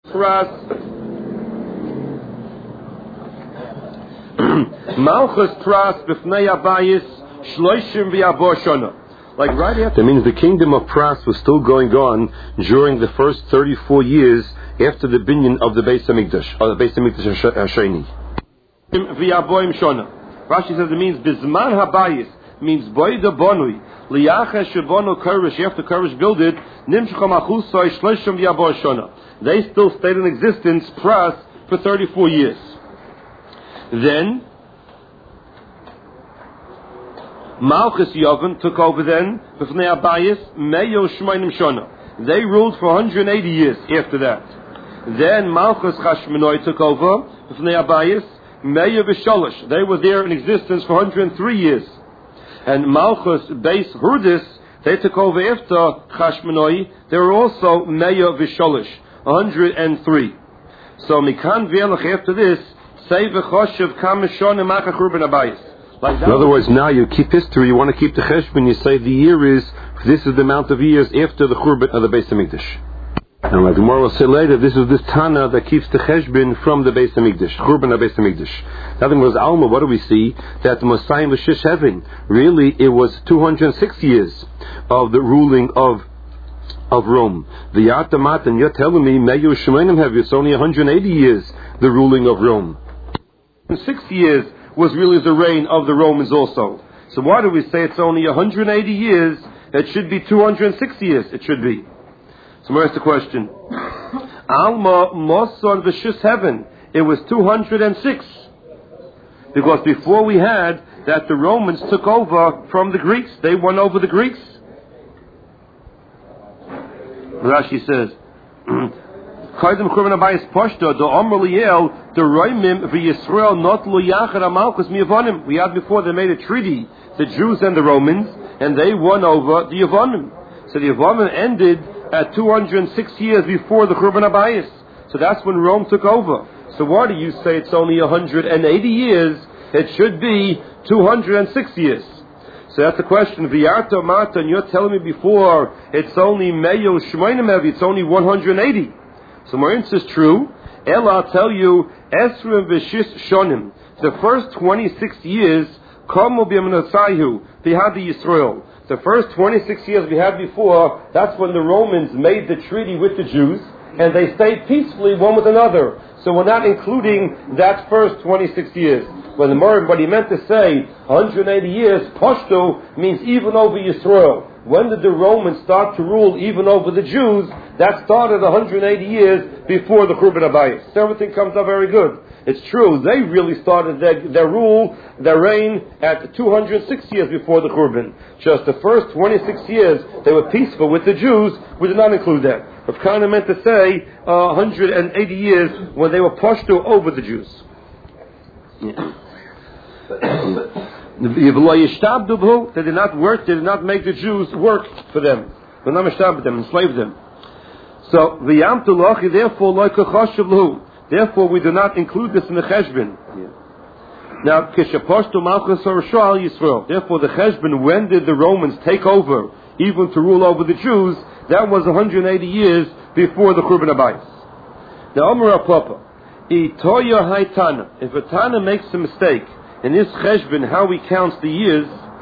Pras Malchus Pras B'fnei Abayis Shloishim v'Yabor Shana. Like right after. That means the kingdom of Pras was still going on during the first 34 years after the binyan of the Beis Hamikdash, or the Beis Hamikdash Hasheni. V'Yaboim Shana. Rashi says it means Bizman Habayis means Boida Bonui Liyacha Shebono Kurish. After Kurish built it, Nimshcha Machusai Shloishim v'Yabor Shana. They still stayed in existence, Pras, for 34 years. Then Malchus Yavin took over then, B'fnei Abayis, Meyo Shmoinim Shana. They ruled for 180 years after that. Then Malchus Chashmonai took over, B'fnei Abayis, Meyo V'sholosh. They were there in existence for 103 years. And Malchus Beis Hurdis, they took over after Chashmonai. They were also Meyo V'sholosh, 103. So Mikan V'elach after this, Say V'choshev Kameshon Emachach Ruben Abayis. Like in other words, now you keep history, you want to keep the cheshbon, you say the year is, this is the amount of years after the Churban of the Beis Hamikdash. And like the Gemara will say later, this is this Tana that keeps the cheshbon from the Beis Hamikdash, Churban of Beis Hamikdash. Now the Gemara says, Alma, what do we see? That the Messiah L'Shish Heaven, really it was 206 years of the ruling of Rome. The Yatamat, and you're telling me, Meyu Shemenim Heavy, it's only 180 years, the ruling of Rome. 6 years was really the reign of the Romans also. So why do we say it's only 180 years? It should be 260 years. It should be. So where's the question? Alma Moson V'Shus Heaven. It was 206. Because before we had that the Romans took over from the Greeks. They won over the Greeks. Rashi says, Kaidim Churban Abayis Pashta, the Omer Liel, the Roimim v'Yisrael not lo yachar amalchus mi'Yavonim. We had before they made a treaty, the Jews and the Romans, and they won over the Yavonim. So the Yavonim ended at 206 years before the Churban Abayis. So that's when Rome took over. So why do you say it's only 180 years? It should be 206 years. So that's the question. V'yarta Marta, and you're telling me before it's only Meyo Shmoinim Evi, it's only 180. So Marin says true. Ella, I'll tell you, Esrim V'Shis Shonim. The first 26 years, Komo B'Yamnasayu, V'Hadi Yisrael. The first 26 years we had before, that's when the Romans made the treaty with the Jews, and they stayed peacefully one with another. So we're not including that first 26 years. When the Marin, what he meant to say, 180 years, Pashto means even over Yisrael. When did the Romans start to rule even over the Jews? That started 180 years before the Churban Abayis. So everything comes out very good. It's true, they really started their rule, their reign at 206 years before the Churban. Just the first 26 years, they were peaceful with the Jews. We did not include that. Rav Kahana meant to say 180 years when they were pushed over the Jews. Yeah. They did not work, they did not make the Jews work for them. They did not enslave them. So, therefore we do not include this in the Cheshbon. Now, therefore the Cheshbon, when did the Romans take over, even to rule over the Jews? That was 180 years before the Churban Abayis. Now, Omer Papa, if a Tana makes a mistake in his cheshbon, how he counts the years,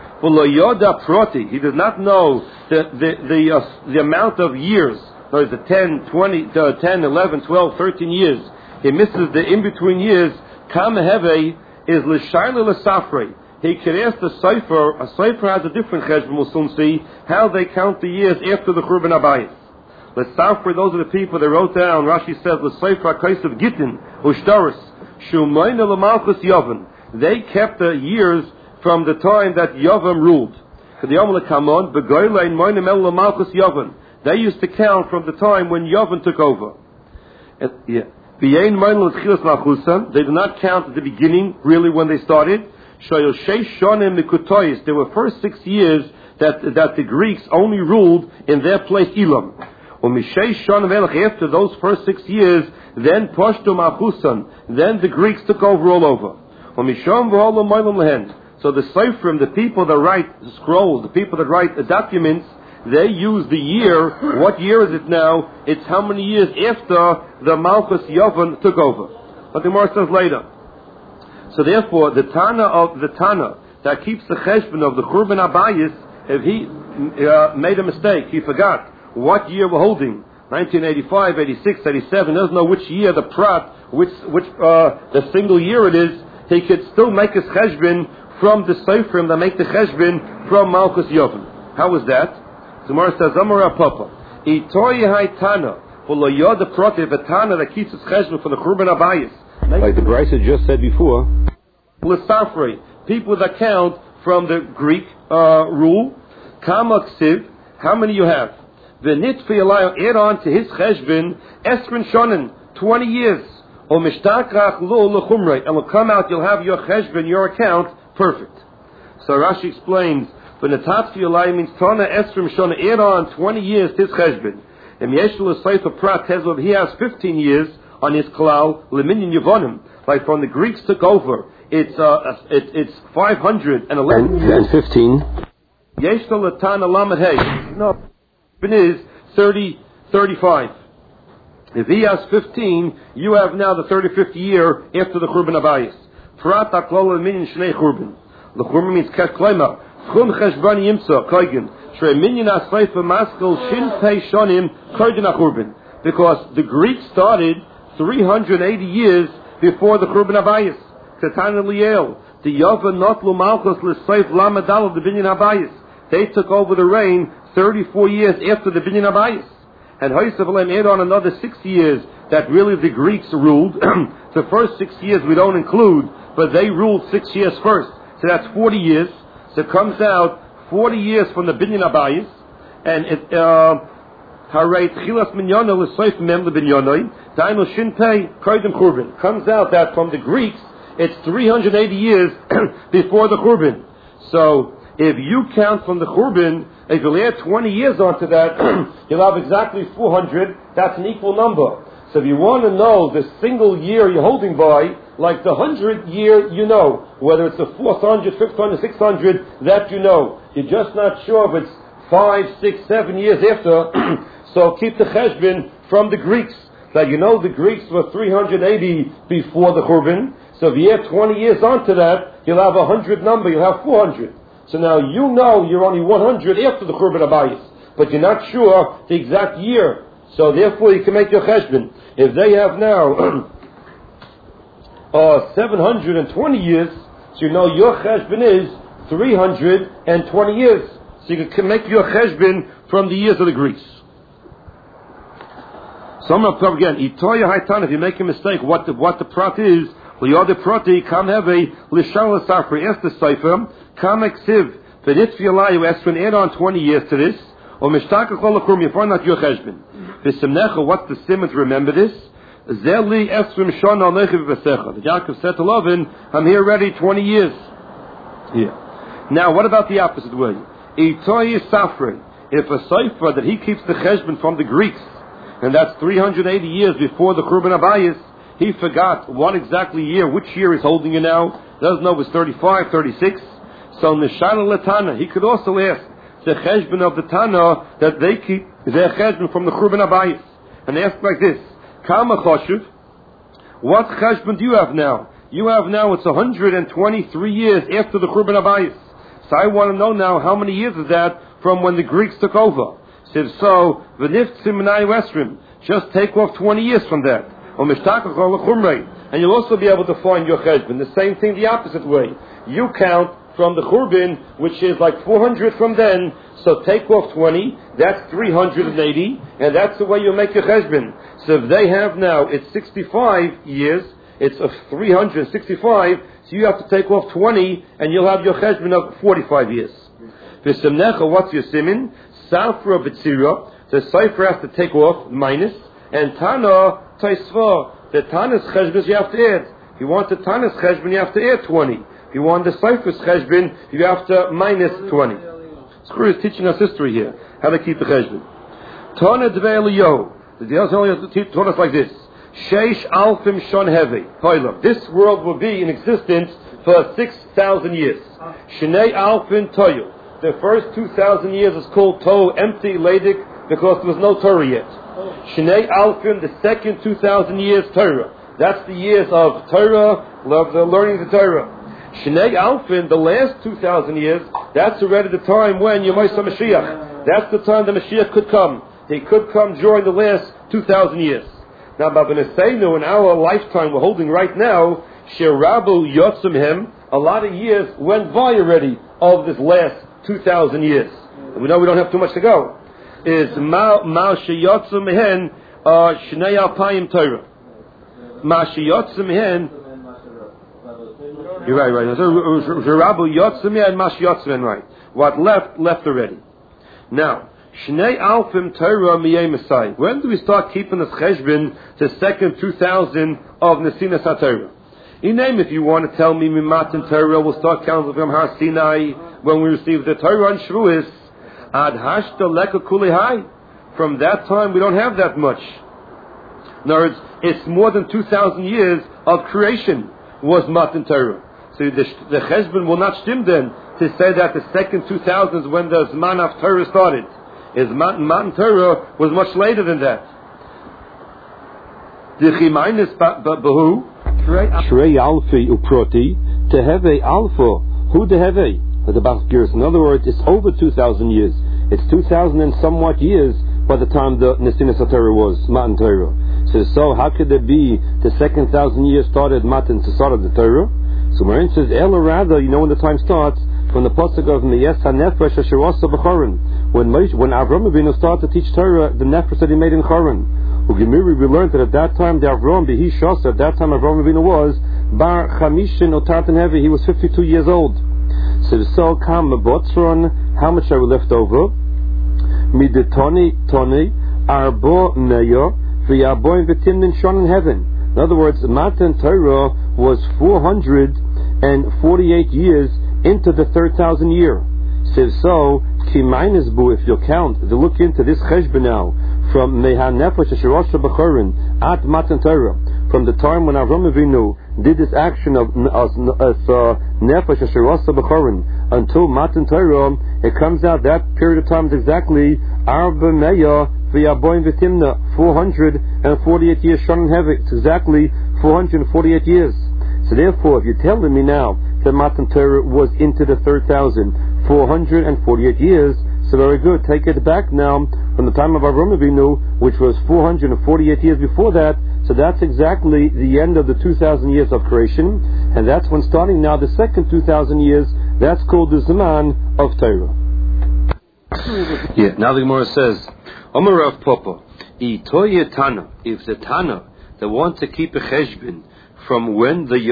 he does not know the amount of years, the 10, 20, 10, 11, 12, 13 years. He misses the in-between years. Kameheve is l'shayla l'safrei. He can ask the Sefer. A Sefer has a different cheshbon, we'll soon see, how they count the years after the Churban Abayis. L'safrei, those are the people that wrote down, Rashi says, l'sefer ha'kaisav gittin, u'shtaris, shumayna l'malchus yavan. They kept the years from the time that Yavam ruled. They used to count from the time when Yavam took over. They do not count at the beginning, really when they started. There were first 6 years that the Greeks only ruled in their place Elam. After those first 6 years, then the Greeks took over all over. So the Seifrim, the people that write the scrolls, the people that write the documents, They use the year. What year is it now? It's how many years after the Malchus Yovan took over. But the Gemara says later. So therefore, the Tana that keeps the cheshbon of the Churban Abayis, if he made a mistake, he forgot what year we're holding, 1985, 86, 87, doesn't know which year the prat, which the single year it is, he could still make his cheshbon from the Seifrim that make the cheshbon from Malchus Yovan. How is that? Tomorrow says, Amar Papa, Itoyi Hai Tana, V'lo Yoda Protiv, a Tana that keeps his cheshbon from the Churban Abayis. Like the Bryce had just said before. L'safrei, people that count from the Greek rule. Kama ksiv, how many you have? V'nit fi'alayo, add on to his cheshbon, Esrin Shonen, 20 years. O mishtakrach lo l'chumrei, and will come out, you'll have your cheshbon, your account, perfect. So Rashi explains, v'netat fi'alayo means Tana Esrin Shonen, add on 20 years to his cheshbon. And Yeshua Sefer Prat Tezlov, he has 15 years on his klal, leminyan yevonim, like from the Greeks took over, it's 511. And 15. Yeshta Latana Lamed Hey. No, it is 35. If he has 15, you have now the 35th year after the Churban Abayis. Prat Aklol leminyan Shnei Churban. The Churban means Kesh Klema. Chum Cheshbani Yimsa Koigen. Shrei minyan Asleif Maskel Shin Pei Shonim Koigen Achurban. Because the Greeks started 380 years before the Churban Abayis. Ketana Liel, the Yova Notlu Malchus L'Seif Lamadal of the Binyan Abayis. They took over the reign 34 years after the Binyan Abayis. And Hoysavalem add on another 6 years that really the Greeks ruled. The first 6 years we don't include, but they ruled 6 years first. So that's 40 years. So it comes out 40 years from the Binyan Abayis. And it, comes out that from the Greeks, it's 380 years before the Churban. So, if you count from the Churban, if you add 20 years onto that, you'll have exactly 400. That's an equal number. So if you want to know the single year you're holding by, like the 100 year you know, whether it's the 400, 500, 600, that you know. You're just not sure if it's 5, 6, 7 years after. So keep the cheshbon from the Greeks. That you know the Greeks were 380 before the Churban. So if you add 20 years onto that, you'll have a 100 number, you'll have 400. So now you know you're only 100 after the Churban Abayis, but you're not sure the exact year. So therefore you can make your cheshbon. If they have now 720 years, so you know your cheshbon is 320 years. So you can make your cheshbon from the years of the Greeks. So I'm going to again, Itoya Haitan, if you make a mistake, what the prat is, Liyode Prati, Kam Heve, Lishal Safri, ask the Sefer, Kam Eksiv, Vedit Fialayu, Esrin, add on 20 years to this, or Mishtaka Cholakum, you find out your cheshbon. Visimnecha, what's the simon to remember this? Zeli Esrim Shon Al Nechiv Vesecha. The Yaakov said to Lovin, I'm here ready 20 years. Here. Now, what about the opposite way? Itoya Safri, if a Sefer that he keeps the cheshbon from the Greeks, and that's 380 years before the Churban Abayis, he forgot what exactly year, which year he's holding you now. Doesn't know if it's 35, 36. So Nishana Latana, he could also ask the cheshbon of the Tana that they keep their cheshbon from the Churban Abayis. And ask like this, Kama Choshev, what cheshbon do you have now? You have now, it's 123 years after the Churban Abayis. So I want to know now how many years is that from when the Greeks took over. So if so, just take off 20 years from that. And you'll also be able to find your cheshbon. The same thing the opposite way. You count from the Churban, which is like 400 from then, so take off 20, that's 380, and that's the way you make your cheshbon. So if they have now, it's 65 years, it's 365, so you have to take off 20, and you'll have your cheshbon of 45 years. V'simnecha, what's your simin? Safra b'tzira, the Sefer has to take off, minus, and Tana, Taisva, the Tana's cheshbon you have to add. If you want the Tana's cheshbon, you have to add 20. If you want the Sefer's cheshbon, you have to minus 20. Screw is teaching us history here, how to keep the cheshbon. Tana Dvei Eliyahu, the only has to taught us like this. Sheish Alfim Shon Hevi, Hoylem. This world will be in existence for 6,000 years. Shnei Alfin Toyu. the first 2,000 years is called Tohu, empty, Leidik, because there was no Torah yet. Shnei Alfim, the second 2,000 years, Torah. That's the years of Torah, the learning of the Torah. Shnei Alfin, the last 2,000 years, that's already the time when Yemais HaMashiach. That's the time the Mashiach could come. He could come during the last 2,000 years. Now, Babanaseinu, in our lifetime we're holding right now, Sherabu Yotzimhem, a lot of years went by already of this last 2,000 years. And we know we don't have too much to go. Is Mal Sheyotzimhen Shnei Alpayim Torah. Ma Sheyotzimhen. You're right. Sherabu Yotzimhen, Ma Sheyotzimhen, right. What left already. Now, Shnei Alfim Torah Miyei Masai. When do we start keeping this cheshbon, the second 2,000 of Nesinas HaTorah? You name, if you want to tell me Mimatan Torah, we'll start counting from Har Sinai when we receive the Torah and Shavuos. Ad Hashta Leka Kulihai. From that time, we don't have that much. In other words, it's more than 2,000 years of creation was Matan Torah. So the cheshbon will not stim then to say that the second 2,000 is when the Zman of Torah started. Is Matan Torah was much later than that. Shrei Alfi Uproti Teheve Alpha Hu Teheve. The Bachgirs. In other words, it's over 2,000 years. It's 2,000 and somewhat years by the time the Nesinas HaTorah was Matan Torah. So how could it be the second 1,000 years started Matan to start of the Torah? So Marin says, Ela rather, you know when the time starts from the pasuk of Meyes HaNefesh Asher Asa B'Choron. When Avram Avinu started to teach Torah, the nefesh that he made in Choron. Ugemiri, we learned that at that time the Avram Behi Shasa, at that time Avram Avinu was Bar Chamishin Otartan Hevi. He was 52 years old. So Kam Botzron, how much are we left over? Midetoni Toni Arbo Meyo V'Yaboim V'Timnin Shon in heaven. In other words, Matan Torah was 448 years into the 3,000 year. So Kiminus Bu, if you count, to look into this cheshbon now, from Meha Nefesh Asher Asa B'Choron at Matan Torah, from the time when Avram Avinu did this action of Nefesh Asher Asa B'Choron until Matan Torah, it comes out that period of time is exactly Arba Meya V'Yaboim V'Timna, 448 years Shon Heavy. It's exactly 448 years. So therefore, if you're telling me now that Matan Torah was into the 3,448 years, so very good. Take it back now from the time of Avram Avinu, which was 448 years before that. So that's exactly the end of the 2,000 years of creation, and that's when starting now the second 2,000 years. That's called the Zman of Torah. Yeah. Now the Gemara says, Omer Rav Papa, Itoye Tana. If the Tana that want to keep a cheshbon from when the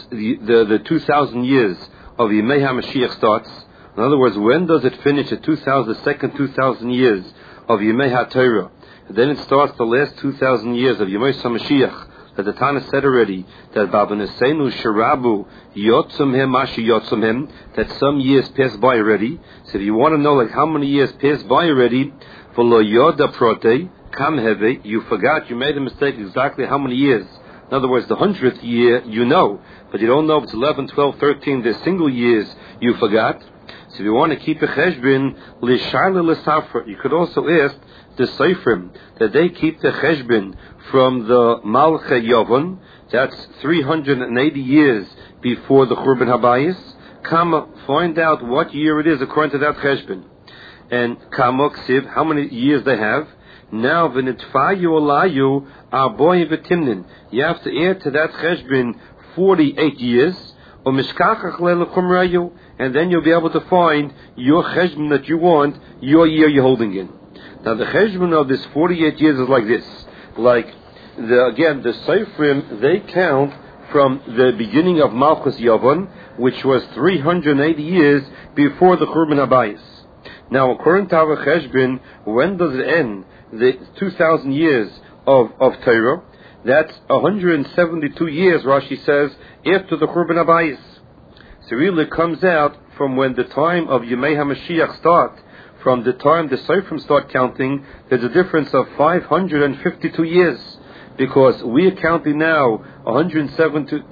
2,000 years of Yemei HaMashiach starts. In other words, when does it finish the second 2,000 years of Yemei HaTorah? And then it starts the last 2,000 years of Yemei HaMashiach. That the Tana said already that Babanaseinu Sherabu Yotzimhem Mashi Yotzimhem, that some years passed by already. So if you want to know like how many years passed by already, V'lo Yoda Prote Kam Heve, you forgot, you made a mistake exactly how many years. In other words, the 100th year you know, but you don't know if it's 11, 12, 13, the single years you forgot. So if you want to keep a cheshbon, l'shayla l'safra, you could also ask the Seifrim that they keep the cheshbon from the Malcha Yavon, that's 380 years before the Churban Habayis. Kama, find out what year it is according to that cheshbon. And Kama Ksiv, how many years they have. Now, v'nitfayu olayu arboim v'timnin. You have to add to that cheshbon 48 years. And then you'll be able to find your cheshbon that you want, your year you're holding in. Now, the cheshbon of this 48 years is like this. Like, the Seifrim, they count from the beginning of Malchus Yavon, which was 380 years before the Churban Habayis. Now, according to our cheshbon, when does it end? The 2,000 years of Torah. That's 172 years, Rashi says, after the Churban Habayis. So really it comes out from when the time of Yemei HaMashiach start, from the time the Seifrim start counting, there's a difference of 552 years. Because we are counting now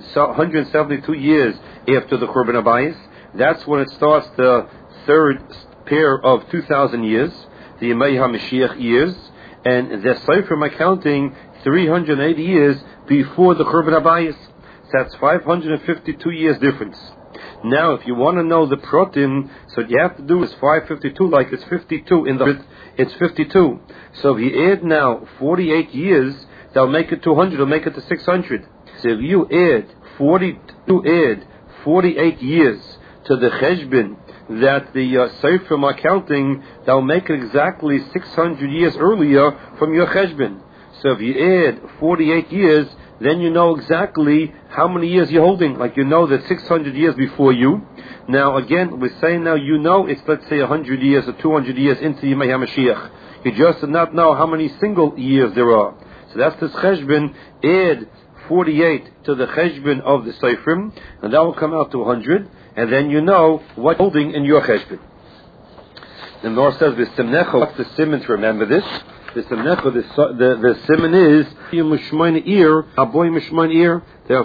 172 years after the Churban Habayis. That's when it starts the third pair of 2,000 years, the Yemei HaMashiach years, and the Seifrim are counting 380 years before the Churban Abayis. So that's 552 years difference. Now, if you want to know the protim, so what you have to do is 552, like it's 52 in the it's 52. So if you add now 48 years, that'll make it 200. It'll make it to 600. So if you add 48 years to the cheshbon that the Seifrim are counting, that'll make it exactly 600 years earlier from your cheshbon. So if you add 48 years, then you know exactly how many years you're holding. Like you know that 600 years before you. Now again, we're saying now you know it's, let's say, 100 years or 200 years into Yemei HaMashiach. You just did not know how many single years there are. So that's this cheshbon. Add 48 to the cheshbon of the Seifrim, and that will come out to 100, and then you know what you're holding in your cheshbon. The Nor says the Simnecha. What's the simon to remember this? The Simnecha, the simon is Aboy Mishmain Ir.